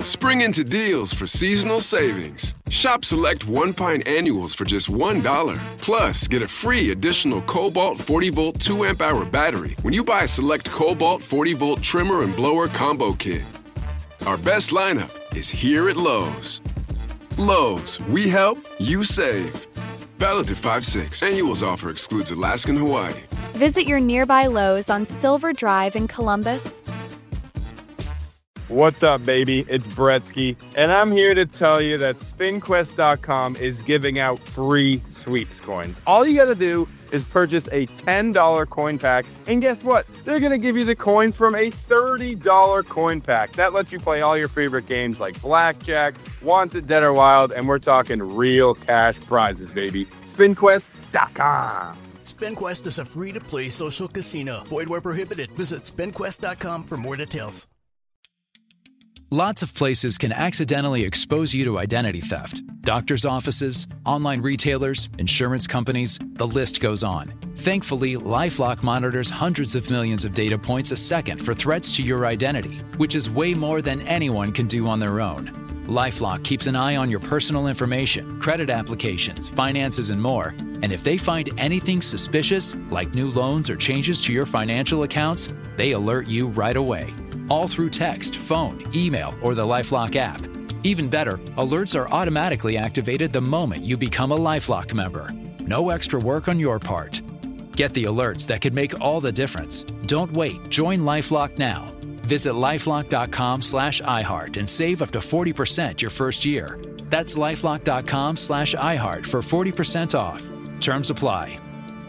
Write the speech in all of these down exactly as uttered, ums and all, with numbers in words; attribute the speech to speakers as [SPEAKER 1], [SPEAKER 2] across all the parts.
[SPEAKER 1] Spring into deals for seasonal savings. Shop select one pint annuals for just one dollar. Plus, get a free additional Cobalt forty volt two amp hour battery when you buy a select Cobalt forty volt trimmer and blower combo kit. Our best lineup is here at Lowe's. Lowe's, we help, you save. Valid to five six. Annuals offer excludes Alaska and Hawaii.
[SPEAKER 2] Visit your nearby Lowe's on Silver Drive in Columbus.
[SPEAKER 3] What's up, baby? It's Bretsky, and I'm here to tell you that spin quest dot com is giving out free sweeps coins. All you gotta do is purchase a ten dollar coin pack, and guess what? They're gonna give you the coins from a thirty dollar coin pack. That lets you play all your favorite games like Blackjack, Wanted, Dead or Wild, and we're talking real cash prizes, baby. spin quest dot com.
[SPEAKER 4] SpinQuest is a free-to-play social casino. Void where prohibited. Visit spin quest dot com for more details.
[SPEAKER 5] Lots of places can accidentally expose you to identity theft. Doctors' offices, online retailers, insurance companies, the list goes on. Thankfully, LifeLock monitors hundreds of millions of data points a second for threats to your identity, which is way more than anyone can do on their own. LifeLock keeps an eye on your personal information, credit applications, finances, and more. And if they find anything suspicious, like new loans or changes to your financial accounts, they alert you right away. All through text, phone, email, or the LifeLock app. Even better, alerts are automatically activated the moment you become a LifeLock member. No extra work on your part. Get the alerts that could make all the difference. Don't wait. Join LifeLock now. Visit lifelock dot com slash iHeart and save up to forty percent your first year. That's lifelock dot com slash iHeart for forty percent off. Terms apply.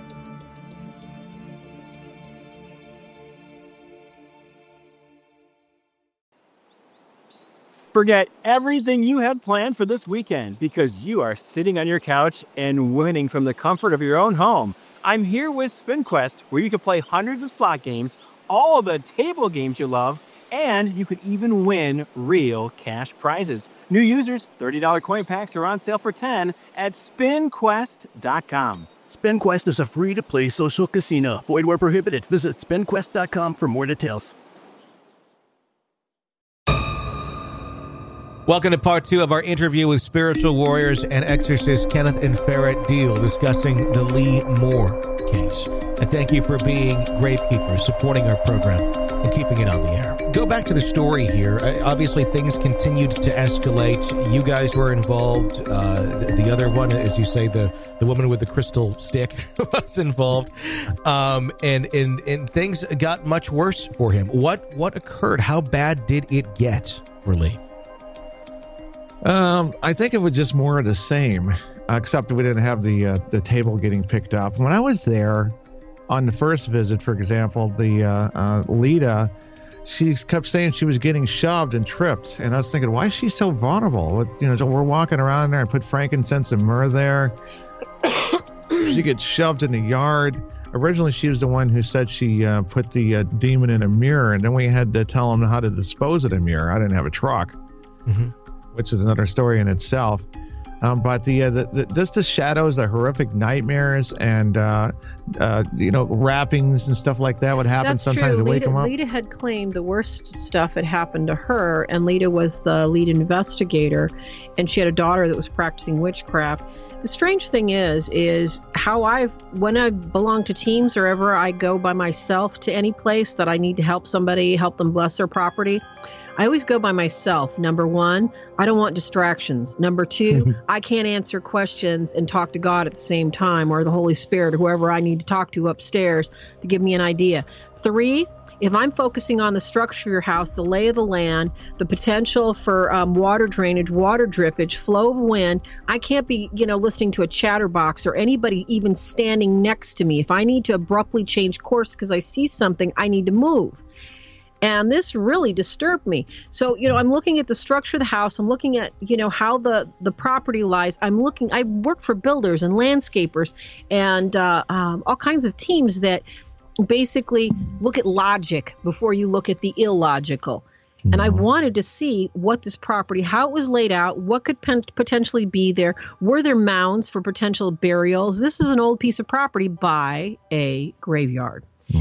[SPEAKER 6] Forget everything you had planned for this weekend because you are sitting on your couch and winning from the comfort of your own home. I'm here with SpinQuest, where you can play hundreds of slot games, all of the table games you love, and you could even win real cash prizes. New users, thirty dollar coin packs are on sale for ten dollars at spin quest dot com.
[SPEAKER 4] SpinQuest is a free-to-play social casino. Void where prohibited. Visit spin quest dot com for more details.
[SPEAKER 7] Welcome to part two of our interview with spiritual warriors and exorcist Kenneth and Ferret Deal, discussing the Lee Moore case. And thank you for being gravekeepers, supporting our program, and keeping it on the air. Go back to the story here. Uh, obviously, things continued to escalate. You guys were involved. Uh, the, the other one, as you say, the, the woman with the crystal stick was involved. Um, and, and, and things got much worse for him. What, what occurred? How bad did it get for Lee?
[SPEAKER 8] Um, I think it was just more of the same, uh, except we didn't have the uh, the table getting picked up. When I was there on the first visit, for example, the uh, uh, Lita, she kept saying she was getting shoved and tripped, and I was thinking, why is she so vulnerable? What, you know, we're walking around there and put frankincense and myrrh there. She gets shoved in the yard. Originally, she was the one who said she uh, put the uh, demon in a mirror, and then we had to tell them how to dispose of the mirror. I didn't have a truck. Mm-hmm. Which is another story in itself. Um, but the, uh, the, the just the shadows, the horrific nightmares, and uh, uh, you know, rappings and stuff like that would happen.
[SPEAKER 9] That's
[SPEAKER 8] sometimes
[SPEAKER 9] true.
[SPEAKER 8] to wake
[SPEAKER 9] Lita,
[SPEAKER 8] them up.
[SPEAKER 9] Lita had claimed the worst stuff had happened to her, and Lita was the lead investigator, and she had a daughter that was practicing witchcraft. The strange thing is, is how I've, when I belong to teams or ever I go by myself to any place that I need to help somebody, help them bless their property, I always go by myself. Number one, I don't want distractions. Number two, I can't answer questions and talk to God at the same time, or the Holy Spirit, or whoever I need to talk to upstairs to give me an idea. Three, if I'm focusing on the structure of your house, the lay of the land, the potential for um, water drainage, water drippage, flow of wind, I can't be, you know, listening to a chatterbox or anybody even standing next to me. If I need to abruptly change course because I see something, I need to move. And this really disturbed me. So, you know, I'm looking at the structure of the house. I'm looking at, you know, how the, the property lies. I'm looking, I work for builders and landscapers and uh, um, all kinds of teams that basically look at logic before you look at the illogical. And I wanted to see what this property, how it was laid out, what could pen- potentially be there. Were there mounds for potential burials? This is an old piece of property by a graveyard. Mm-hmm.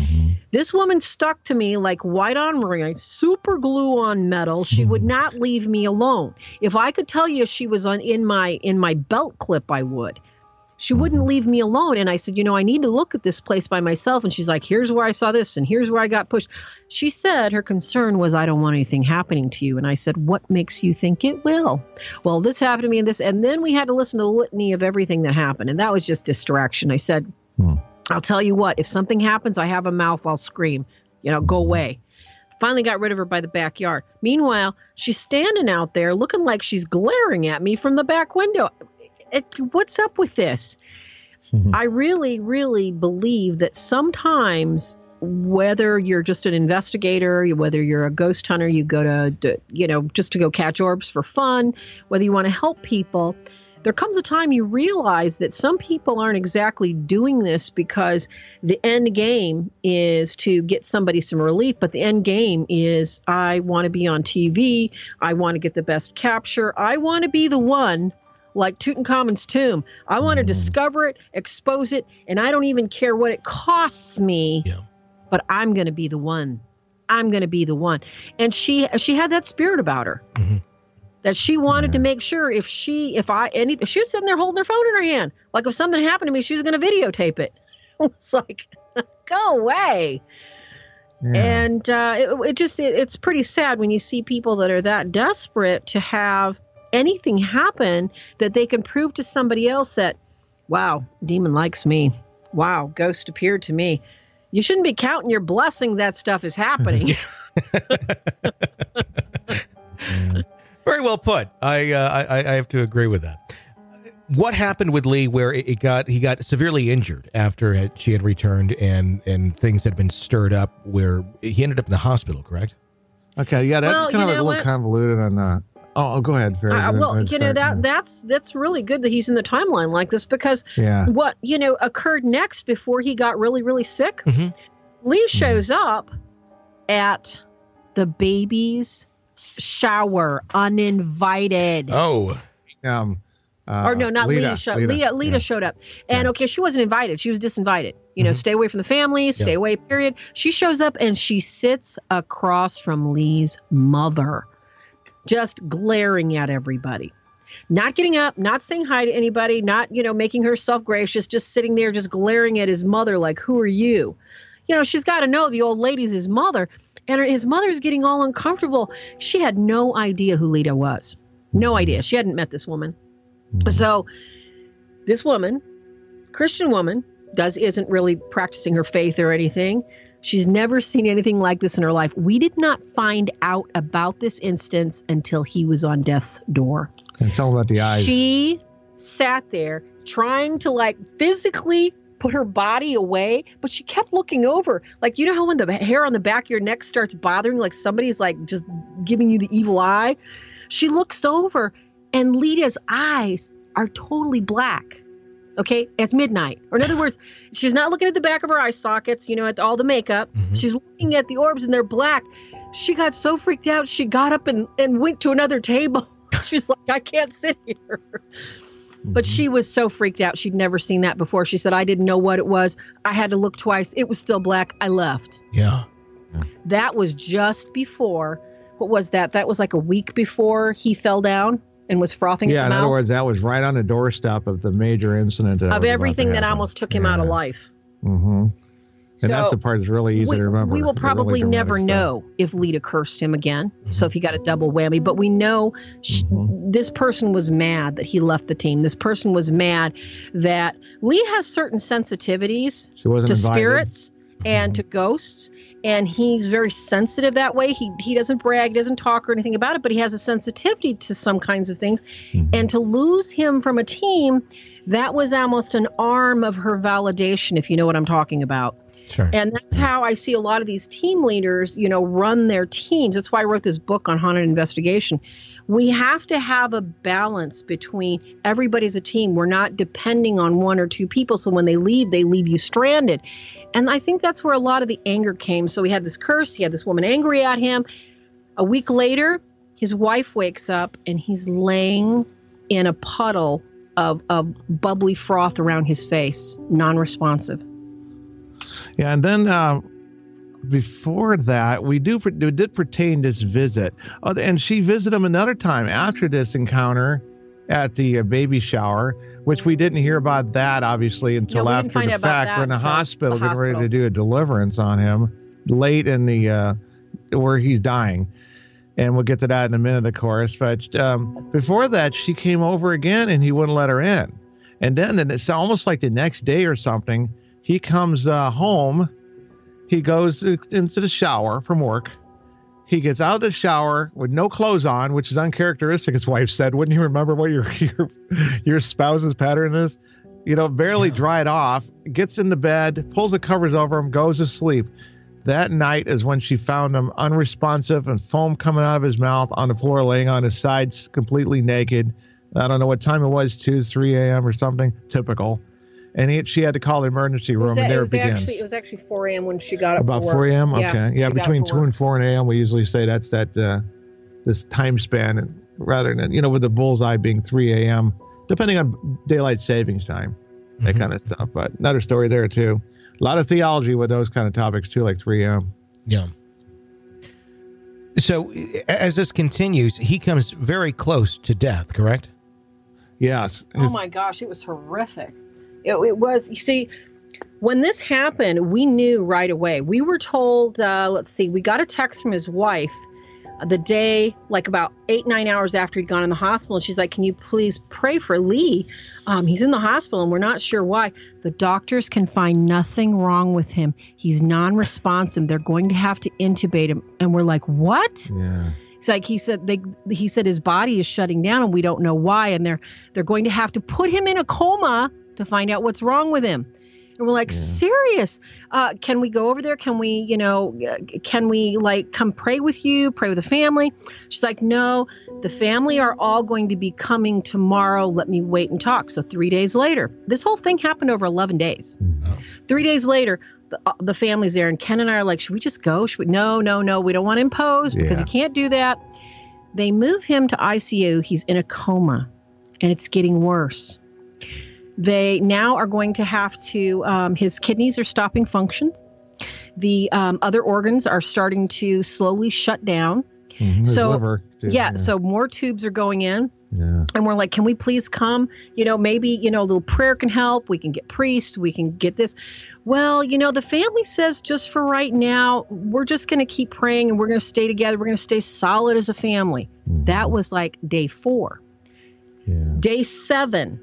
[SPEAKER 9] This woman stuck to me like white on ring, super glue on metal. She would not leave me alone. If I could tell you she was on in my in my belt clip, I would. She wouldn't leave me alone. And I said, you know, I need to look at this place by myself. And she's like, here's where I saw this and here's where I got pushed. She said her concern was, I don't want anything happening to you. And I said, what makes you think it will? Well, this happened to me and this. And then we had to listen to the litany of everything that happened. And that was just distraction. I said, hmm. I'll tell you what, if something happens, I have a mouth, I'll scream, you know, go away. Finally got rid of her by the backyard. Meanwhile, she's standing out there looking like she's glaring at me from the back window. It, what's up with this? Mm-hmm. I really, really believe that sometimes, whether you're just an investigator, whether you're a ghost hunter, you go to, you know, just to go catch orbs for fun, whether you want to help people, there comes a time you realize that some people aren't exactly doing this because the end game is to get somebody some relief, but the end game is, I want to be on T V, I want to get the best capture, I want to be the one like Tutankhamun's tomb. I want to mm. discover it, expose it, and I don't even care what it costs me, yeah. but I'm going to be the one. I'm going to be the one. And she she had that spirit about her, mm-hmm. that she wanted yeah. to make sure if she, if I, any, if she was sitting there holding her phone in her hand, like if something happened to me, she was going to videotape it. It's like, go away. Yeah. And uh, it, it just, it, it's pretty sad when you see people that are that desperate to have anything happen that they can prove to somebody else that, wow, demon likes me. Wow, ghost appeared to me. You shouldn't be counting your blessing that stuff is happening.
[SPEAKER 7] Very well put. I, uh, I I have to agree with that. What happened with Lee where it got he got severely injured after it, she had returned and, and things had been stirred up where he ended up in the hospital, correct?
[SPEAKER 8] Okay, yeah, that's
[SPEAKER 9] well,
[SPEAKER 8] kind of a
[SPEAKER 9] little
[SPEAKER 8] what? convoluted on that. Oh, go ahead, Farrah.
[SPEAKER 9] Uh, well, you know, that that's that's really good that he's in the timeline like this because yeah. what, you know, occurred next before he got really, really sick, mm-hmm. Lee shows mm-hmm. up at the baby's shower uninvited.
[SPEAKER 7] Oh.
[SPEAKER 8] Um, uh,
[SPEAKER 9] or no, not
[SPEAKER 8] Lita,
[SPEAKER 9] Lita. Show,
[SPEAKER 8] Lita,
[SPEAKER 9] Lita, Lita
[SPEAKER 8] yeah.
[SPEAKER 9] showed up. And
[SPEAKER 8] yeah.
[SPEAKER 9] okay, she wasn't invited. She was disinvited. You know, mm-hmm. stay away from the family, stay yeah. away, period. She shows up and she sits across from Lee's mother, just glaring at everybody, not getting up, not saying hi to anybody, not, you know, making herself gracious, just sitting there, just glaring at his mother like, who are you? You know, she's got to know the old lady's his mother, and her, his mother's getting all uncomfortable. She had no idea who Lita was. No idea. She hadn't met this woman. So this woman, Christian woman, does isn't really practicing her faith or anything. She's never seen anything like this in her life. We did not find out about this instance until he was on death's door.
[SPEAKER 8] And tell about the eyes.
[SPEAKER 9] She sat there trying to like physically put her body away, but she kept looking over. Like, you know how when the hair on the back of your neck starts bothering, like somebody's like just giving you the evil eye? She looks over and Lita's eyes are totally black. Okay, it's midnight. Or in other words, she's not looking at the back of her eye sockets, you know, at all the makeup. Mm-hmm. She's looking at the orbs and they're black. She got so freaked out, she got up and, and went to another table. She's like, I can't sit here. Mm-hmm. But she was so freaked out. She'd never seen that before. She said, I didn't know what it was. I had to look twice. It was still black. I left.
[SPEAKER 7] Yeah.
[SPEAKER 8] yeah.
[SPEAKER 9] That was just before, what was that? That was like a week before he fell down and was frothing
[SPEAKER 8] yeah,
[SPEAKER 9] at the mouth.
[SPEAKER 8] Yeah, in other words, that was right on the doorstep of the major incident.
[SPEAKER 9] Of everything that almost took him yeah. out of life.
[SPEAKER 8] Mm-hmm. And
[SPEAKER 9] so
[SPEAKER 8] that's the part that's really easy
[SPEAKER 9] we,
[SPEAKER 8] to remember.
[SPEAKER 9] We will probably
[SPEAKER 8] really
[SPEAKER 9] never
[SPEAKER 8] stuff.
[SPEAKER 9] know if Lita cursed him again. Mm-hmm. So if he got a double whammy. But we know she, mm-hmm. this person was mad that he left the team. This person was mad that Lee has certain sensitivities
[SPEAKER 8] to invited.
[SPEAKER 9] spirits
[SPEAKER 8] mm-hmm.
[SPEAKER 9] and to ghosts. And he's very sensitive that way. He he doesn't brag, doesn't talk or anything about it, but he has a sensitivity to some kinds of things. Mm-hmm. And to lose him from a team, that was almost an arm of her validation, if you know what I'm talking about.
[SPEAKER 7] Sure.
[SPEAKER 9] And that's how I see a lot of these team leaders, you know, run their teams. That's why I wrote this book on haunted investigation. We have to have a balance between everybody's a team. We're not depending on one or two people. So when they leave, they leave you stranded. And I think that's where a lot of the anger came. So he had this curse. He had this woman angry at him. A week later, his wife wakes up and he's laying in a puddle of, of bubbly froth around his face, non-responsive.
[SPEAKER 8] Yeah, and then uh, before that, we do we did pertain this visit. Oh, and she visited him another time after this encounter at the uh, baby shower, which we didn't hear about that, obviously, until
[SPEAKER 9] No, we
[SPEAKER 8] after
[SPEAKER 9] didn't find
[SPEAKER 8] the
[SPEAKER 9] out about
[SPEAKER 8] fact.
[SPEAKER 9] that
[SPEAKER 8] We're in the
[SPEAKER 9] until
[SPEAKER 8] hospital
[SPEAKER 9] the
[SPEAKER 8] getting ready to
[SPEAKER 9] hospital.
[SPEAKER 8] do a deliverance on him late in the, uh, where he's dying. And we'll get to that in a minute, of course. But um, before that, she came over again and he wouldn't let her in. And then and it's almost like the next day or something, he comes uh, home. He goes into the shower from work. He gets out of the shower with no clothes on, which is uncharacteristic, his wife said. Wouldn't you remember what your your, your spouse's pattern is? You know, barely yeah. dried off, gets into bed, pulls the covers over him, goes to sleep. That night is when she found him unresponsive and foam coming out of his mouth on the floor, laying on his sides, completely naked. I don't know what time it was, two, three a.m. or something, typical. And he, she had to call the emergency room,
[SPEAKER 9] was,
[SPEAKER 8] and there
[SPEAKER 9] it,
[SPEAKER 8] it begins.
[SPEAKER 9] Actually, it was actually four a.m. when she got up
[SPEAKER 8] About
[SPEAKER 9] for work.
[SPEAKER 8] four a.m.? Okay.
[SPEAKER 9] Yeah,
[SPEAKER 8] Yeah, between two
[SPEAKER 9] work.
[SPEAKER 8] and four a.m. we usually say that's that uh, this time span, and rather than, you know, with the bullseye being three a.m., depending on daylight savings time, that mm-hmm. kind of stuff. But another story there, too. A lot of theology with those kind of topics, too, like three a.m.
[SPEAKER 7] Yeah. So as this continues, he comes very close to death, correct?
[SPEAKER 8] Yes.
[SPEAKER 9] Oh, my gosh. It was horrific. It, it was, you see, when this happened, we knew right away. We were told, uh, let's see, we got a text from his wife the day, like about eight, nine hours after he'd gone in the hospital. And she's like, can you please pray for Lee? Um, he's in the hospital and we're not sure why. The doctors can find nothing wrong with him. He's non-responsive. They're going to have to intubate him. And we're like, what?
[SPEAKER 8] Yeah.
[SPEAKER 9] It's like he said they he said his body is shutting down and we don't know why. And they're they're going to have to put him in a coma to find out what's wrong with him. And we're like, yeah. serious? Uh, can we go over there? Can we, you know, uh, can we like come pray with you, pray with the family? She's like, no, the family are all going to be coming tomorrow. Let me wait and talk. So three days later, this whole thing happened over eleven days. Oh. Three days later, the, uh, the family's there and Ken and I are like, should we just go? Should we? No, no, no. We don't want to impose because
[SPEAKER 8] yeah.
[SPEAKER 9] you can't do that. They move him to I C U. He's in a coma and it's getting worse. They now are going to have to, um, his kidneys are stopping function. The um, other organs are starting to slowly shut down.
[SPEAKER 8] Mm-hmm.
[SPEAKER 9] So,
[SPEAKER 8] liver, too,
[SPEAKER 9] yeah,
[SPEAKER 8] yeah,
[SPEAKER 9] so more tubes are going in.
[SPEAKER 8] Yeah.
[SPEAKER 9] And we're like, can we please come? You know, maybe, you know, a little prayer can help. We can get priests. We can get this. Well, you know, the family says just for right now, we're just going to keep praying and we're going to stay together. We're going to stay solid as a family. Mm-hmm. That was like day four.
[SPEAKER 8] Yeah.
[SPEAKER 9] Day seven.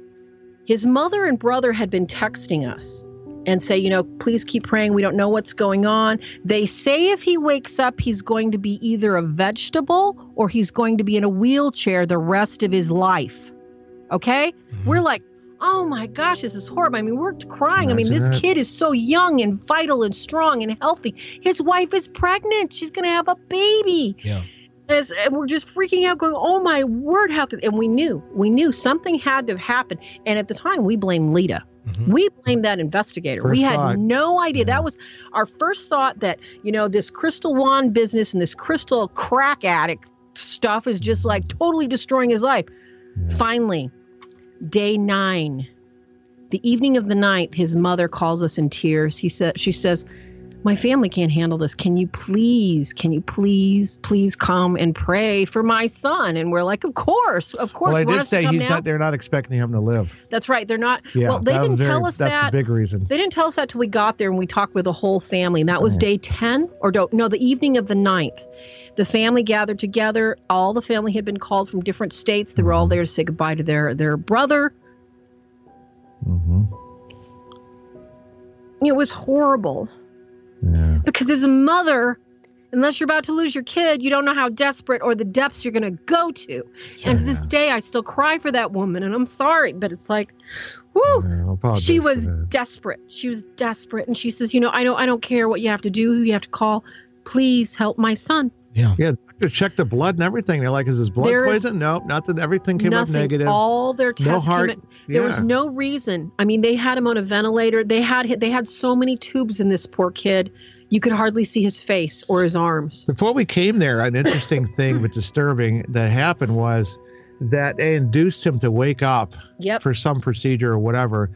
[SPEAKER 9] His mother and brother had been texting us and say, you know, please keep praying. We don't know what's going on. They say if he wakes up, he's going to be either a vegetable or he's going to be in a wheelchair the rest of his life. Okay? Mm-hmm. We're like, oh my gosh, this is horrible. I mean, we're crying. Imagine I mean, this that. kid is so young and vital and strong and healthy. His wife is pregnant. She's going to have a baby.
[SPEAKER 7] Yeah.
[SPEAKER 9] As, and we're just freaking out going, oh my word, how could, and we knew, we knew something had to happen. And at the time we blamed Lita. Mm-hmm. We blamed that investigator.
[SPEAKER 8] First
[SPEAKER 9] we had
[SPEAKER 8] thought.
[SPEAKER 9] no idea.
[SPEAKER 8] Yeah.
[SPEAKER 9] That was our first thought that, you know, this crystal wand business and this crystal crack addict stuff is just like totally destroying his life. Yeah. Finally, day nine, the evening of the ninth, his mother calls us in tears. He said, she says, my family can't handle this. Can you please, can you please, please come and pray for my son? And we're like, of course, of course.
[SPEAKER 8] Well, I
[SPEAKER 9] you want
[SPEAKER 8] did
[SPEAKER 9] us to
[SPEAKER 8] say
[SPEAKER 9] come
[SPEAKER 8] he's
[SPEAKER 9] now?
[SPEAKER 8] not. They're not expecting him to live.
[SPEAKER 9] That's right. They're not.
[SPEAKER 8] Yeah,
[SPEAKER 9] well, they
[SPEAKER 8] that
[SPEAKER 9] didn't
[SPEAKER 8] was
[SPEAKER 9] tell
[SPEAKER 8] very,
[SPEAKER 9] us
[SPEAKER 8] that's
[SPEAKER 9] that.
[SPEAKER 8] the big reason.
[SPEAKER 9] They didn't tell us that till we got there and we talked with the whole family. And that was day ten or no, no, the evening of the ninth. The family gathered together. All the family had been called from different states. They were all there to say goodbye to their, their brother.
[SPEAKER 8] Mm-hmm.
[SPEAKER 9] It was horrible.
[SPEAKER 8] Yeah.
[SPEAKER 9] Because as a mother, unless you're about to lose your kid, you don't know how desperate or the depths you're going to go to. Sure, and to this day, I still cry for that woman. And I'm sorry, but it's like, whoo,
[SPEAKER 8] yeah,
[SPEAKER 9] she was desperate. She was desperate. And she says, you know, I don't, I don't care what you have to do, who you have to call. Please help my son.
[SPEAKER 7] Yeah.
[SPEAKER 8] Yeah. They checked the blood and everything. They're like, is his blood
[SPEAKER 9] there
[SPEAKER 8] poison? Nope. Not that everything came
[SPEAKER 9] nothing.
[SPEAKER 8] up negative.
[SPEAKER 9] All their tests
[SPEAKER 8] no heart.
[SPEAKER 9] came in. There
[SPEAKER 8] yeah.
[SPEAKER 9] was no reason. I mean, they had him on a ventilator. They had they had so many tubes in this poor kid. You could hardly see his face or his arms.
[SPEAKER 8] Before we came there, an interesting thing but disturbing that happened was that they induced him to wake up
[SPEAKER 9] yep.
[SPEAKER 8] for some procedure or whatever.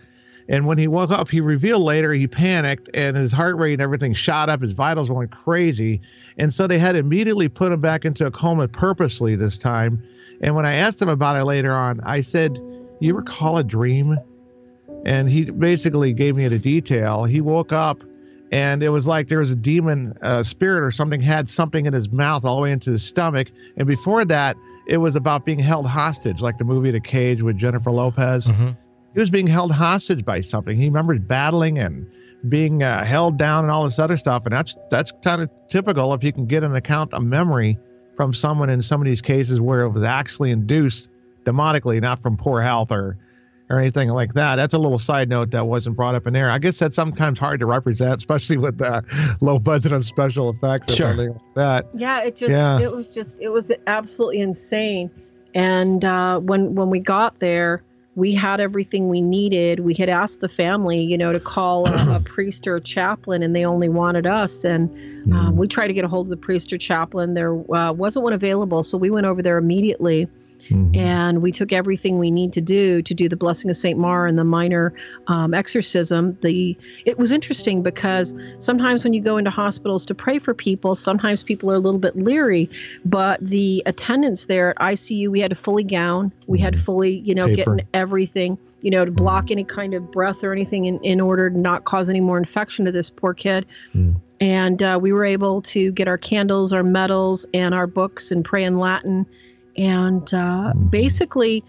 [SPEAKER 8] And when he woke up, he revealed later he panicked and his heart rate and everything shot up. His vitals went crazy. And so they had to immediately put him back into a coma purposely this time. And when I asked him about it later on, I said, you recall a dream? And he basically gave me the detail. He woke up and it was like there was a demon uh, spirit or something had something in his mouth all the way into his stomach. And before that, it was about being held hostage, like the movie The Cage with Jennifer Lopez. Mm-hmm. He was being held hostage by something. He remembers battling and being uh, held down and all this other stuff. And that's that's kind of typical if you can get an account of memory from someone in some of these cases where it was actually induced demonically, not from poor health or or anything like that. That's a little side note that wasn't brought up in there. I guess that's sometimes hard to represent, especially with the low budget of special effects or
[SPEAKER 7] sure.
[SPEAKER 8] something like that.
[SPEAKER 9] Yeah, it just
[SPEAKER 8] yeah.
[SPEAKER 9] it was just it was absolutely insane. And uh, when when we got there, we had everything we needed. We had asked the family, you know, to call a, a priest or a chaplain, and they only wanted us. And uh, we tried to get a hold of the priest or chaplain. There uh, wasn't one available, so we went over there immediately. Mm-hmm. And we took everything we need to do to do the blessing of Saint Maur and the minor um, exorcism. The it was interesting because sometimes when you go into hospitals to pray for people, sometimes people are a little bit leery. But the attendants there at I C U, we had to fully gown. We had to fully, you know,
[SPEAKER 8] Paper.
[SPEAKER 9] get in everything, you know, to block any kind of breath or anything in, in order to not cause any more infection to this poor kid. Mm. And uh, we were able to get our candles, our medals, and our books and pray in Latin. And uh, basically,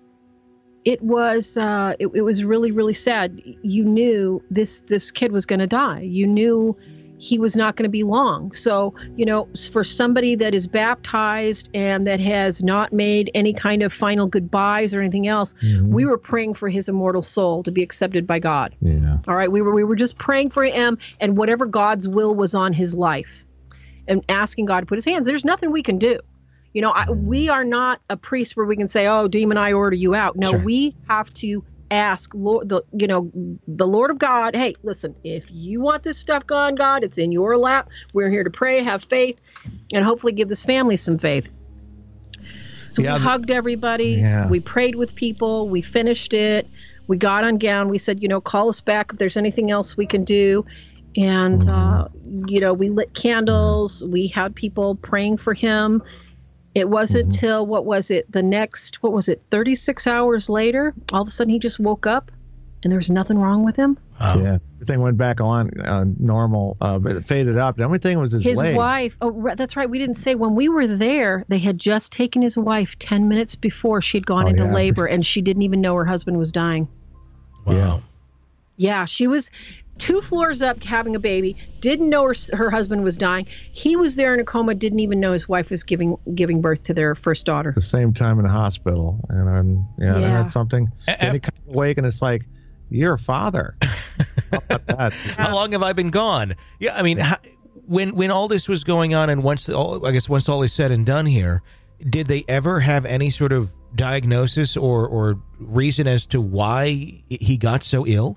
[SPEAKER 9] it was uh, it, it was really, really sad. You knew this this kid was going to die. You knew he was not going to be long. So, you know, for somebody that is baptized and that has not made any kind of final goodbyes or anything else, mm-hmm. we were praying for his immortal soul to be accepted by God.
[SPEAKER 8] Yeah.
[SPEAKER 9] All right. We were we were just praying for him and whatever God's will was on his life and asking God to put his hands. There's nothing we can do. You know, I, we are not a priest where we can say, oh, demon, I order you out. No, sure. We have to ask, Lord, the, you know, the Lord of God, hey, listen, if you want this stuff gone, God, it's in your lap. We're here to pray, have faith, and hopefully give this family some faith. So yeah, we hugged everybody. Yeah. We prayed with people. We finished it. We got on gown. We said, you know, call us back if there's anything else we can do. And, uh, you know, we lit candles. We had people praying for him. It wasn't mm-hmm. till, what was it, the next, what was it, thirty-six hours later, all of a sudden he just woke up and there was nothing wrong with him.
[SPEAKER 8] Oh. Yeah, everything went back on uh, normal, uh, but it faded up. The only thing was his,
[SPEAKER 9] his
[SPEAKER 8] leg.
[SPEAKER 9] wife. Oh, that's right. We didn't say when we were there, they had just taken his wife ten minutes before she'd gone
[SPEAKER 8] oh,
[SPEAKER 9] into
[SPEAKER 8] yeah.
[SPEAKER 9] labor and she didn't even know her husband was dying.
[SPEAKER 7] Wow.
[SPEAKER 8] Yeah.
[SPEAKER 9] Yeah, she was two floors up having a baby, didn't know her, her husband was dying. He was there in a coma, didn't even know his wife was giving giving birth to their first daughter.
[SPEAKER 8] At the same time in the hospital. And um, yeah, yeah. that's something.
[SPEAKER 7] A-
[SPEAKER 8] and he comes awake and it's like, you're a father. How about that?
[SPEAKER 7] How long have I been gone? Yeah, I mean, how, when when all this was going on and once, all, I guess once all is said and done here, did they ever have any sort of diagnosis or, or reason as to why he got so ill?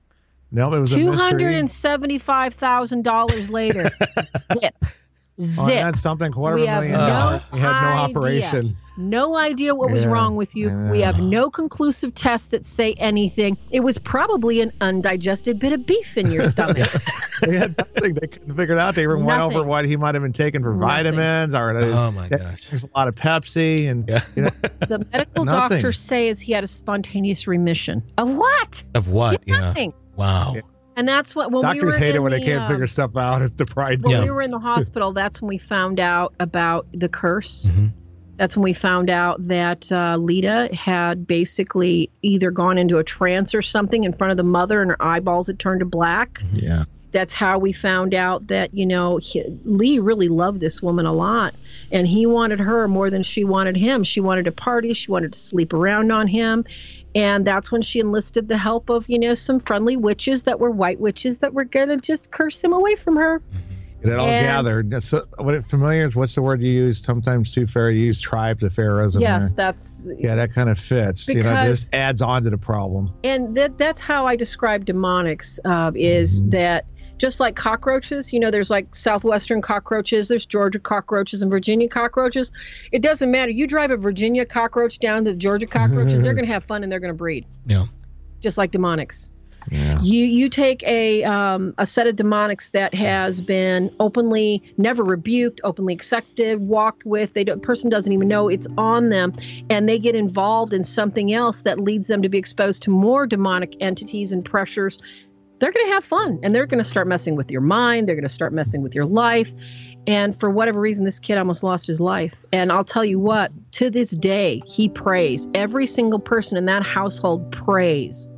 [SPEAKER 8] No, it was
[SPEAKER 9] two hundred seventy-five thousand dollars later. Zip. Zip.
[SPEAKER 8] Oh, that's something, quarter
[SPEAKER 9] we
[SPEAKER 8] of a million
[SPEAKER 9] have
[SPEAKER 8] dollars.
[SPEAKER 9] no
[SPEAKER 8] He had no
[SPEAKER 9] idea.
[SPEAKER 8] operation.
[SPEAKER 9] No idea what was
[SPEAKER 8] Yeah,
[SPEAKER 9] wrong with you.
[SPEAKER 8] yeah.
[SPEAKER 9] We have no conclusive tests that say anything. It was probably an undigested bit of beef in your stomach.
[SPEAKER 8] They had nothing. They couldn't figure it out. They were went
[SPEAKER 9] Nothing.
[SPEAKER 8] over what he might have been taking for
[SPEAKER 9] Nothing.
[SPEAKER 8] vitamins. Or
[SPEAKER 7] Oh, my gosh.
[SPEAKER 8] There's a lot of Pepsi. And
[SPEAKER 7] Yeah.
[SPEAKER 8] you know,
[SPEAKER 9] The medical
[SPEAKER 8] Nothing.
[SPEAKER 9] doctors say is he had a spontaneous remission. Of what?
[SPEAKER 7] Of what? Yeah.
[SPEAKER 9] Nothing.
[SPEAKER 7] Wow.
[SPEAKER 8] Yeah.
[SPEAKER 9] And that's what when we
[SPEAKER 8] doctors
[SPEAKER 9] were
[SPEAKER 8] hate
[SPEAKER 9] in
[SPEAKER 8] it when
[SPEAKER 9] the,
[SPEAKER 8] they can't
[SPEAKER 9] um,
[SPEAKER 8] figure stuff out. It's the pride.
[SPEAKER 9] When
[SPEAKER 7] Yeah.
[SPEAKER 9] we were in the hospital, that's when we found out about the curse.
[SPEAKER 7] Mm-hmm.
[SPEAKER 9] That's when we found out that uh, Lita had basically either gone into a trance or something in front of the mother and her eyeballs had turned to black.
[SPEAKER 8] Yeah.
[SPEAKER 9] That's how we found out that, you know, he, Lee really loved this woman a lot. And he wanted her more than she wanted him. She wanted to party. She wanted to sleep around on him. And that's when she enlisted the help of, you know, some friendly witches that were white witches that were going to just curse him away from her.
[SPEAKER 8] Get it all
[SPEAKER 9] And-
[SPEAKER 8] gathered. So, what it familiar is, what's the word you use? Sometimes too fair, you use tribes of pharaohs. in
[SPEAKER 9] Yes,
[SPEAKER 8] there.
[SPEAKER 9] that's...
[SPEAKER 8] Yeah, that kind of fits. You know,
[SPEAKER 9] Because-
[SPEAKER 8] just adds on to the problem.
[SPEAKER 9] And that that's how I describe demonics, uh, is
[SPEAKER 8] Mm-hmm.
[SPEAKER 9] that just like cockroaches, you know, there's like Southwestern cockroaches, there's Georgia cockroaches and Virginia cockroaches. It doesn't matter. You drive a Virginia cockroach down to the Georgia cockroaches, they're going to have fun and they're going to breed.
[SPEAKER 7] Yeah.
[SPEAKER 9] Just like demonics.
[SPEAKER 8] Yeah.
[SPEAKER 9] You you take a um, a set of demonics that has been openly never rebuked, openly accepted, walked with. They don't, person doesn't even know it's on them, and they get involved in something else that leads them to be exposed to more demonic entities and pressures. They're going to have fun, and they're going to start messing with your mind. They're going to start messing with your life. And for whatever reason, this kid almost lost his life. And I'll tell you what, to this day, he prays. Every single person in that household prays.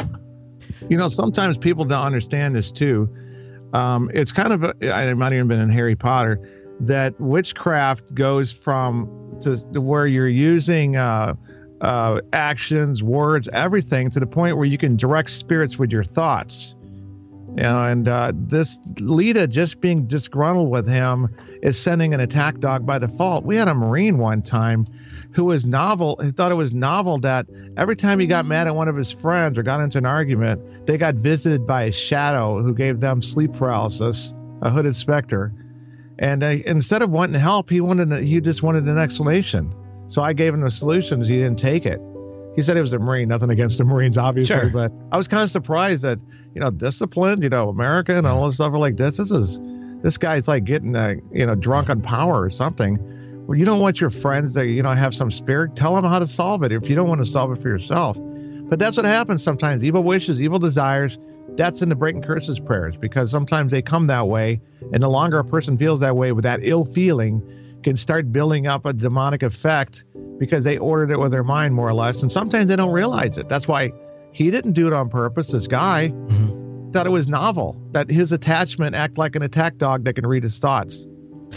[SPEAKER 8] You know, sometimes people don't understand this too. Um, it's kind of, a, it might even been in Harry Potter, that witchcraft goes from to, to where you're using uh, uh, actions, words, everything to the point where you can direct spirits with your thoughts. You know, and uh, this Lita just being disgruntled with him is sending an attack dog by default. We had a Marine one time who was novel, who thought it was novel that every time he got mad at one of his friends or got into an argument, they got visited by a shadow who gave them sleep paralysis, a hooded specter. And uh, instead of wanting help, he wanted a, he just wanted an explanation. So I gave him the solutions. He didn't take it. He said he was a Marine. Nothing against the Marines, obviously,
[SPEAKER 7] Sure.
[SPEAKER 8] But I was kind of surprised that, you know, disciplined, you know, American and all this stuff are like this. This is, this guy's like getting, uh, you know, drunk on power or something. Well, you don't want your friends that, you know, have some spirit. Tell them how to solve it if you don't want to solve it for yourself. But that's what happens sometimes. Evil wishes, evil desires, that's in the breaking curses prayers, because sometimes they come that way. And the longer a person feels that way with that ill feeling, can start building up a demonic effect because they ordered it with their mind, more or less. And sometimes they don't realize it. That's why he didn't do it on purpose. This guy mm-hmm. thought it was novel, that his attachment act like an attack dog that can read his thoughts.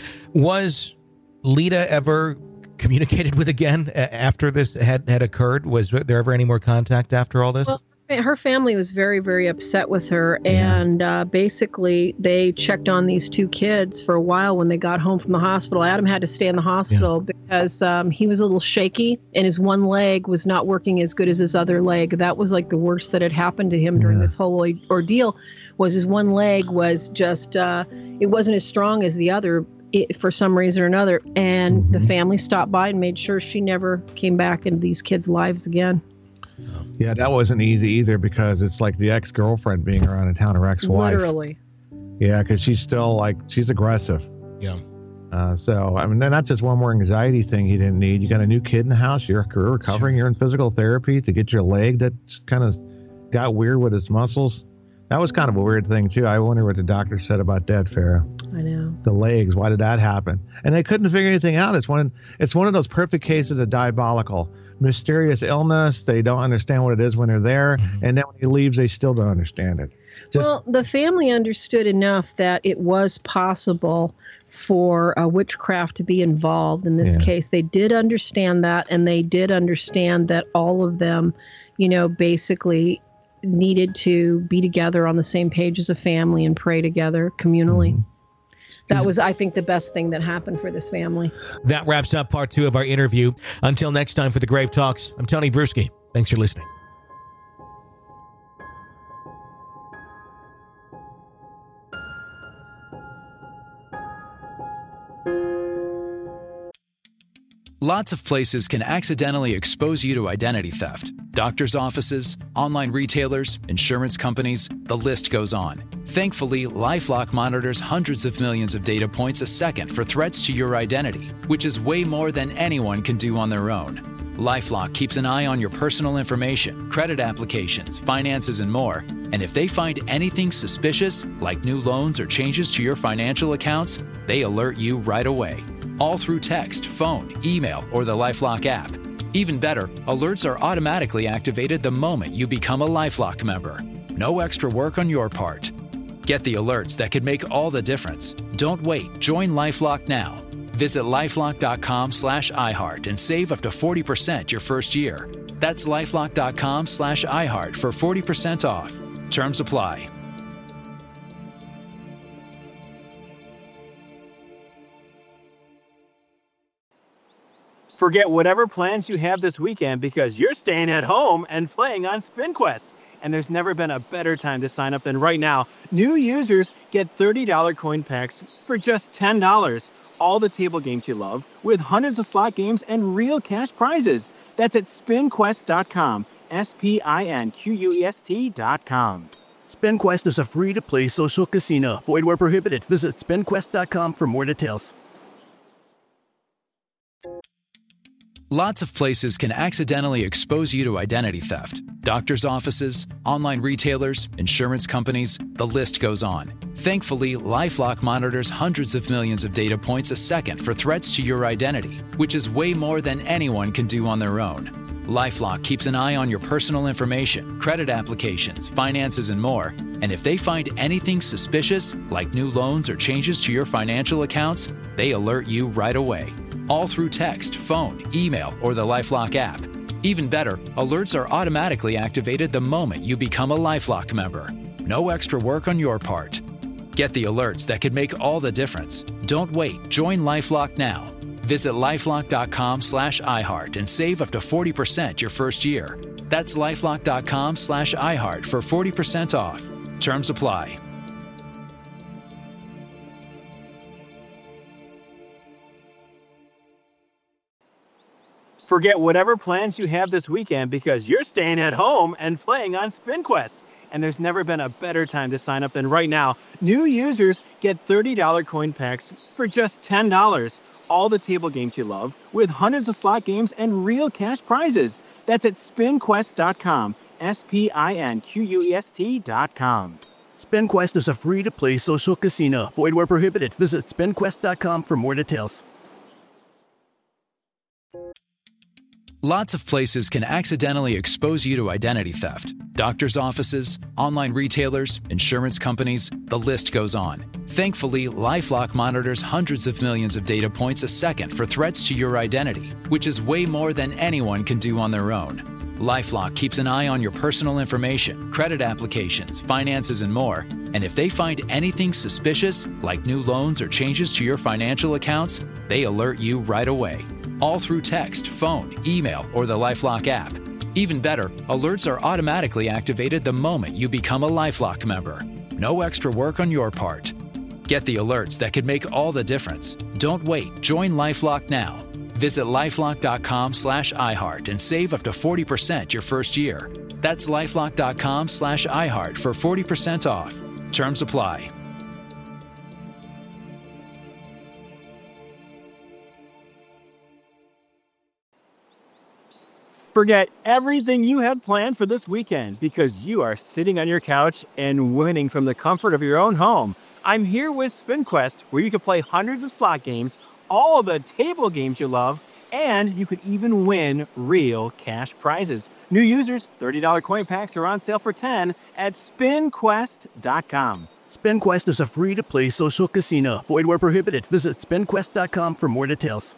[SPEAKER 7] Was Lita ever communicated with again after this had, had occurred? Was there ever any more contact after all this?
[SPEAKER 9] Well, her family was very, very upset with her. And uh, basically, they checked on these two kids for a while when they got home from the hospital. Adam had to stay in the hospital yeah. because um, he was a little shaky and his one leg was not working as good as his other leg. That was like the worst that had happened to him during yeah. this whole ordeal, was his one leg was just, uh, it wasn't as strong as the other. It, for some reason or another, and mm-hmm. the family stopped by and made sure she never came back into these kids' lives again.
[SPEAKER 8] Yeah, that wasn't easy either, because it's like the ex-girlfriend being around in town, her ex-wife.
[SPEAKER 9] Literally.
[SPEAKER 8] Yeah, because she's still like, she's aggressive.
[SPEAKER 7] Yeah.
[SPEAKER 8] Uh, so, I mean, that's just one more anxiety thing he didn't need. You got a new kid in the house, you're recovering, sure. you're in physical therapy to get your leg that kind of got weird with his muscles. That was kind of a weird thing, too. I wonder what the doctor said about that, Farrah.
[SPEAKER 9] I know.
[SPEAKER 8] The legs, why did that happen? And they couldn't figure anything out. It's one, it's one of those perfect cases of diabolical. Mysterious illness. They don't understand what it is when they're there. Mm-hmm. And then when he leaves, they still don't understand it. Just,
[SPEAKER 9] well, the family understood enough that it was possible for uh, witchcraft to be involved in this yeah. case. They did understand that, and they did understand that all of them, you know, basically needed to be together on the same page as a family and pray together communally. Mm-hmm. That was, I think, the best thing that happened for this family.
[SPEAKER 7] That wraps up part two of our interview. Until next time for the Grave Talks, I'm Tony Bruschi. Thanks for listening.
[SPEAKER 5] Lots of places can accidentally expose you to identity theft. Doctors' offices, online retailers, insurance companies, the list goes on. Thankfully, LifeLock monitors hundreds of millions of data points a second for threats to your identity, which is way more than anyone can do on their own. LifeLock keeps an eye on your personal information, credit applications, finances, and more. And if they find anything suspicious, like new loans or changes to your financial accounts, they alert you right away. All through text, phone, email, or the LifeLock app. Even better, alerts are automatically activated the moment you become a LifeLock member. No extra work on your part. Get the alerts that could make all the difference. Don't wait. Join LifeLock now. Visit LifeLock.com slash iHeart and save up to forty percent your first year. That's LifeLock.com slash iHeart for forty percent off. Terms apply.
[SPEAKER 6] Forget whatever plans you have this weekend because you're staying at home and playing on SpinQuest. And there's never been a better time to sign up than right now. New users get thirty dollars coin packs for just ten dollars. All the table games you love with hundreds of slot games and real cash prizes. That's at spin quest dot com. S P I N Q U E S T dot com.
[SPEAKER 4] SpinQuest is a free-to-play social casino. Void where prohibited. Visit spin quest dot com for more details.
[SPEAKER 5] Lots of places can accidentally expose you to identity theft. Doctors' offices, online retailers, insurance companies, the list goes on. Thankfully, LifeLock monitors hundreds of millions of data points a second for threats to your identity, which is way more than anyone can do on their own. LifeLock keeps an eye on your personal information, credit applications, finances, and more. And if they find anything suspicious, like new loans or changes to your financial accounts, they alert you right away. All through text, phone, email, or the LifeLock app. Even better, alerts are automatically activated the moment you become a LifeLock member. No extra work on your part. Get the alerts that could make all the difference. Don't wait. Join LifeLock now. Visit lifelock dot com slash iHeart and save up to forty percent your first year. That's lifelock dot com slash iHeart for forty percent off. Terms apply.
[SPEAKER 6] Forget whatever plans you have this weekend because you're staying at home and playing on SpinQuest. And there's never been a better time to sign up than right now. New users get thirty dollars coin packs for just ten dollars. All the table games you love with hundreds of slot games and real cash prizes. That's at spin quest dot com. S P I N Q U E S T dot com.
[SPEAKER 4] SpinQuest is a free-to-play social casino. Void where prohibited. Visit spin quest dot com for more details.
[SPEAKER 5] Lots of places can accidentally expose you to identity theft. Doctors' offices, online retailers, insurance companies, the list goes on. Thankfully, LifeLock monitors hundreds of millions of data points a second for threats to your identity, which is way more than anyone can do on their own. LifeLock keeps an eye on your personal information, credit applications, finances, and more. And if they find anything suspicious, like new loans or changes to your financial accounts, they alert you right away. All through text, phone, email, or the LifeLock app. Even better, alerts are automatically activated the moment you become a LifeLock member. No extra work on your part. Get the alerts that could make all the difference. Don't wait. Join LifeLock now. Visit lifelock dot com slash iHeart and save up to forty percent your first year. That's lifelock dot com slash iHeart for forty percent off. Terms apply.
[SPEAKER 6] Forget everything you had planned for this weekend because you are sitting on your couch and winning from the comfort of your own home. I'm here with SpinQuest, where you can play hundreds of slot games, all of the table games you love, and you could even win real cash prizes. New users, thirty dollars coin packs are on sale for ten dollars at spin quest dot com.
[SPEAKER 4] SpinQuest is a free-to-play social casino. Void where prohibited. Visit spin quest dot com for more details.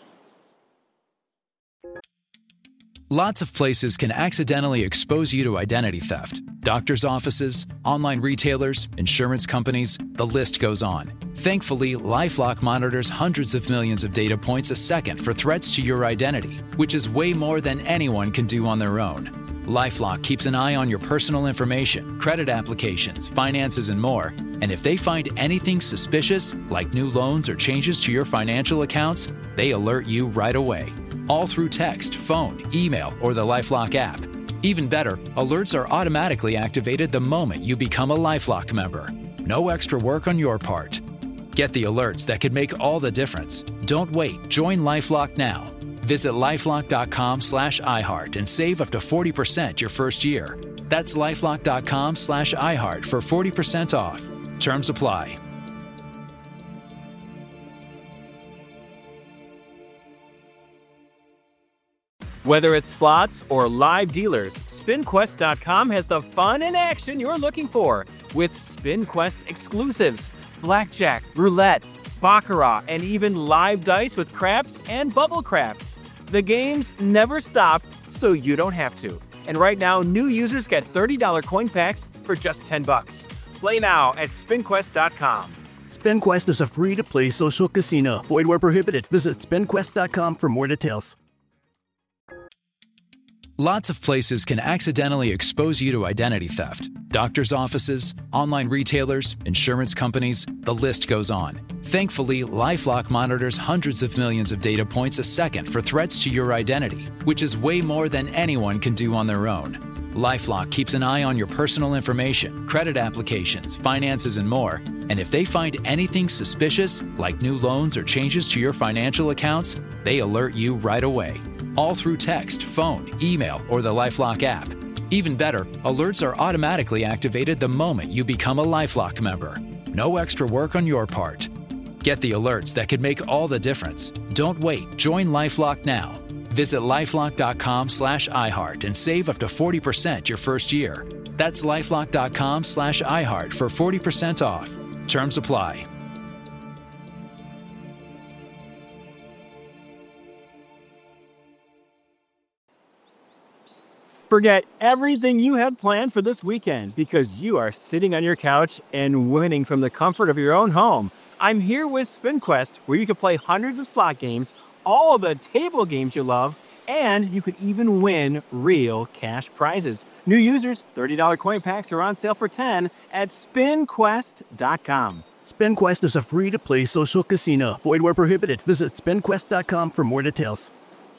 [SPEAKER 5] Lots of places can accidentally expose you to identity theft. Doctors' offices, online retailers, insurance companies, the list goes on. Thankfully, LifeLock monitors hundreds of millions of data points a second for threats to your identity, which is way more than anyone can do on their own. LifeLock keeps an eye on your personal information, credit applications, finances, and more. And if they find anything suspicious, like new loans or changes to your financial accounts, they alert you right away. All through text, phone, email, or the LifeLock app. Even better, alerts are automatically activated the moment you become a LifeLock member. No extra work on your part. Get the alerts that could make all the difference. Don't wait. Join LifeLock now. Visit lifelock dot com slash iHeart and save up to forty percent your first year. That's lifelock dot com slash iHeart for forty percent off. Terms apply.
[SPEAKER 6] Whether it's slots or live dealers, spin quest dot com has the fun and action you're looking for with SpinQuest exclusives, blackjack, roulette, baccarat, and even live dice with craps and bubble craps. The games never stop, so you don't have to. And right now, new users get thirty dollars coin packs for just ten bucks. Play now at spin quest dot com.
[SPEAKER 4] SpinQuest is a free-to-play social casino. Void where prohibited. Visit spin quest dot com for more details.
[SPEAKER 5] Lots of places can accidentally expose you to identity theft. Doctors' offices, online retailers, insurance companies, the list goes on. Thankfully, LifeLock monitors hundreds of millions of data points a second for threats to your identity, which is way more than anyone can do on their own. LifeLock keeps an eye on your personal information, credit applications, finances, and more. And if they find anything suspicious, like new loans or changes to your financial accounts, they alert you right away. All through text, phone, email, or the LifeLock app. Even better, alerts are automatically activated the moment you become a LifeLock member. No extra work on your part. Get the alerts that could make all the difference. Don't wait. Join LifeLock now. Visit lifelock.com slash iHeart and save up to forty percent your first year. That's lifelock.com slash iHeart for forty percent off. Terms apply.
[SPEAKER 6] Forget everything you had planned for this weekend because you are sitting on your couch and winning from the comfort of your own home. I'm here with SpinQuest, where you can play hundreds of slot games, all of the table games you love, and you could even win real cash prizes. New users, thirty dollars coin packs are on sale for ten dollars at spin quest dot com.
[SPEAKER 4] SpinQuest is a free-to-play social casino. Void where prohibited. Visit spin quest dot com for more details.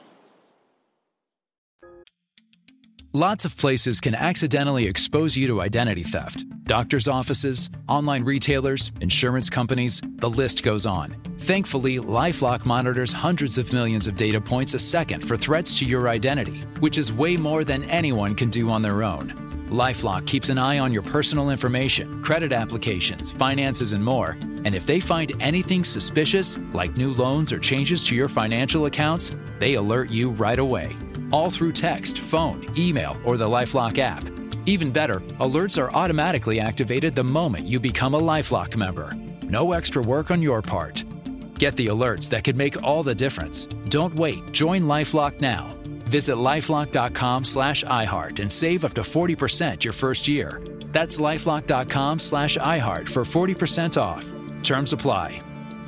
[SPEAKER 5] Lots of places can accidentally expose you to identity theft. Doctors' offices, online retailers, insurance companies, the list goes on. Thankfully, LifeLock monitors hundreds of millions of data points a second for threats to your identity, which is way more than anyone can do on their own. LifeLock keeps an eye on your personal information, credit applications, finances, and more. And if they find anything suspicious, like new loans or changes to your financial accounts, they alert you right away. All through text, phone, email, or the LifeLock app. Even better, alerts are automatically activated the moment you become a LifeLock member. No extra work on your part. Get the alerts that could make all the difference. Don't wait. Join LifeLock now. Visit lifelock.com slash iHeart and save up to forty percent your first year. That's lifelock.com slash iHeart for forty percent off. Terms apply.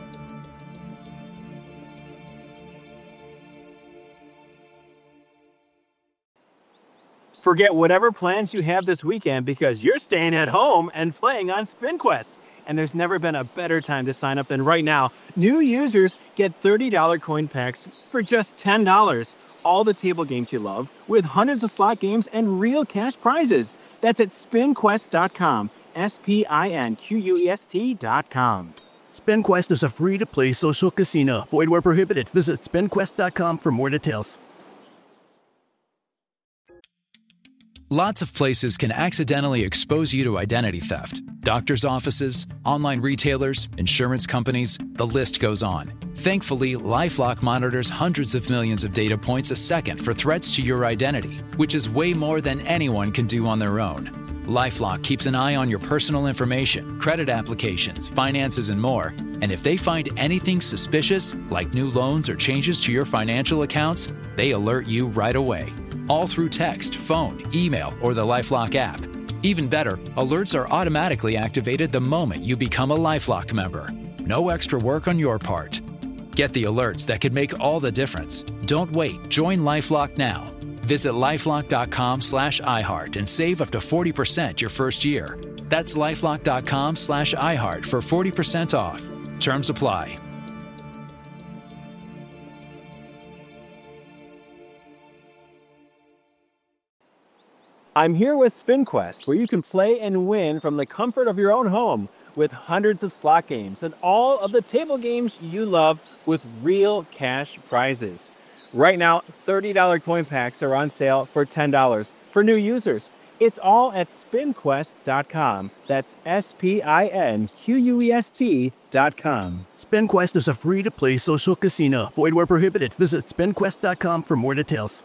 [SPEAKER 6] Forget whatever plans you have this weekend because you're staying at home and playing on SpinQuest. And there's never been a better time to sign up than right now. New users get thirty dollars coin packs for just ten dollars. All the table games you love with hundreds of slot games and real cash prizes. That's at spin quest dot com. S P I N Q U E S T dot com.
[SPEAKER 4] SpinQuest is a free-to-play social casino. Void where prohibited. Visit spin quest dot com for more details.
[SPEAKER 5] Lots of places can accidentally expose you to identity theft. Doctors' offices, online retailers, insurance companies, the list goes on. Thankfully, LifeLock monitors hundreds of millions of data points a second for threats to your identity, which is way more than anyone can do on their own. LifeLock keeps an eye on your personal information, credit applications, finances, and more. And if they find anything suspicious, like new loans or changes to your financial accounts, they alert you right away. All through text, phone, email, or the LifeLock app. Even better, alerts are automatically activated the moment you become a LifeLock member. No extra work on your part. Get the alerts that could make all the difference. Don't wait. Join LifeLock now. Visit lifelock.com slash iHeart and save up to forty percent your first year. That's lifelock.com slash iHeart for forty percent off. Terms apply.
[SPEAKER 6] I'm here with SpinQuest, where you can play and win from the comfort of your own home with hundreds of slot games and all of the table games you love with real cash prizes. Right now, thirty dollars coin packs are on sale for ten dollars for new users. It's all at spin quest dot com. That's S P I N Q U E S T dot com.
[SPEAKER 4] SpinQuest is a free-to-play social casino. Void where prohibited. Visit spin quest dot com for more details.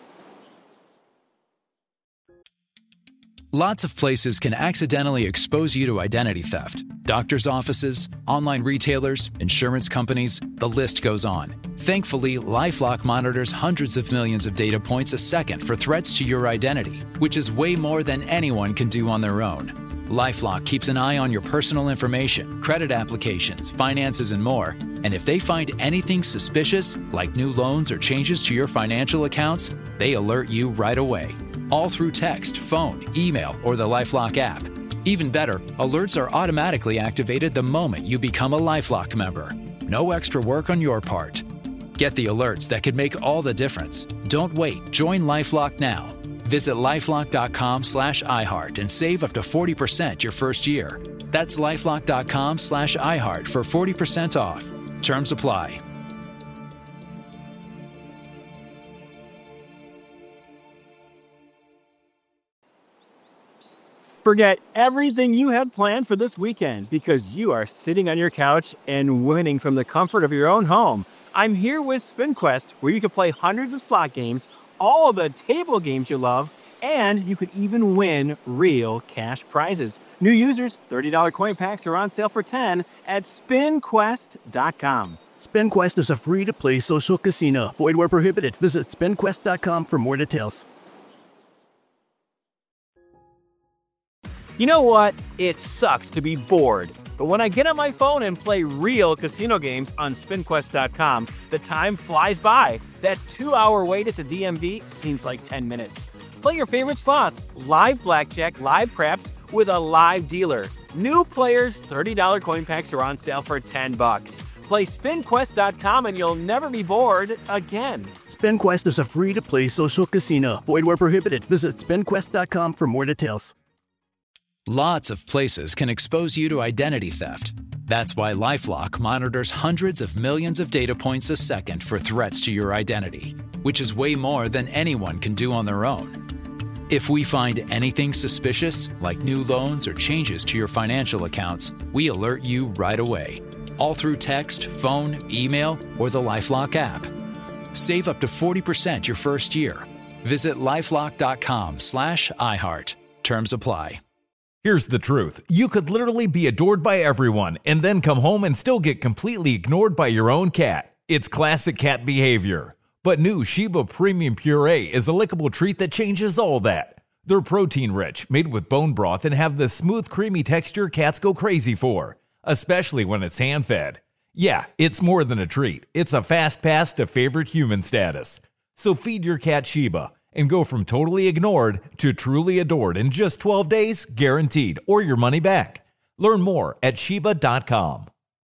[SPEAKER 5] Lots of places can accidentally expose you to identity theft. Doctors' offices, online retailers, insurance companies, the list goes on. Thankfully, LifeLock monitors hundreds of millions of data points a second for threats to your identity, which is way more than anyone can do on their own. LifeLock keeps an eye on your personal information, credit applications, finances, and more. And if they find anything suspicious, like new loans or changes to your financial accounts, they alert you right away. all through text, phone, email, or the LifeLock app. Even better, alerts are automatically activated the moment you become a LifeLock member. No extra work on your part. Get the alerts that could make all the difference. Don't wait. Join LifeLock now. Visit lifelock.com slash iHeart and save up to forty percent your first year. That's lifelock.com slash iHeart for forty percent off. Terms apply.
[SPEAKER 6] Forget everything you had planned for this weekend because you are sitting on your couch and winning from the comfort of your own home. I'm here with SpinQuest, where you can play hundreds of slot games, all of the table games you love, and you could even win real cash prizes. New users, thirty dollars coin packs are on sale for ten dollars at spin quest dot com.
[SPEAKER 4] SpinQuest is a free-to-play social casino. Void where prohibited. Visit spin quest dot com for more details.
[SPEAKER 6] You know what? It sucks to be bored. But when I get on my phone and play real casino games on spin quest dot com, the time flies by. That two-hour wait at the D M V seems like ten minutes. Play your favorite slots, live blackjack, live craps with a live dealer. New players, thirty dollars coin packs are on sale for ten bucks. Play spin quest dot com and you'll never be bored again.
[SPEAKER 4] SpinQuest is a free-to-play social casino. Void where prohibited. Visit spin quest dot com for more details.
[SPEAKER 5] Lots of places can expose you to identity theft. That's why LifeLock monitors hundreds of millions of data points a second for threats to your identity, which is way more than anyone can do on their own. If we find anything suspicious, like new loans or changes to your financial accounts, we alert you right away, all through text, phone, email, or the LifeLock app. Save up to forty percent your first year. Visit lifelock.com slash iHeart. Terms apply.
[SPEAKER 10] Here's the truth. You could literally be adored by everyone and then come home and still get completely ignored by your own cat. It's classic cat behavior. But new Sheba Premium Puree is a lickable treat that changes all that. They're protein-rich, made with bone broth, and have the smooth, creamy texture cats go crazy for, especially when it's hand-fed. Yeah, it's more than a treat. It's a fast pass to favorite human status. So feed your cat Sheba and go from totally ignored to truly adored in just twelve days, guaranteed, or your money back. Learn more at sheba dot com.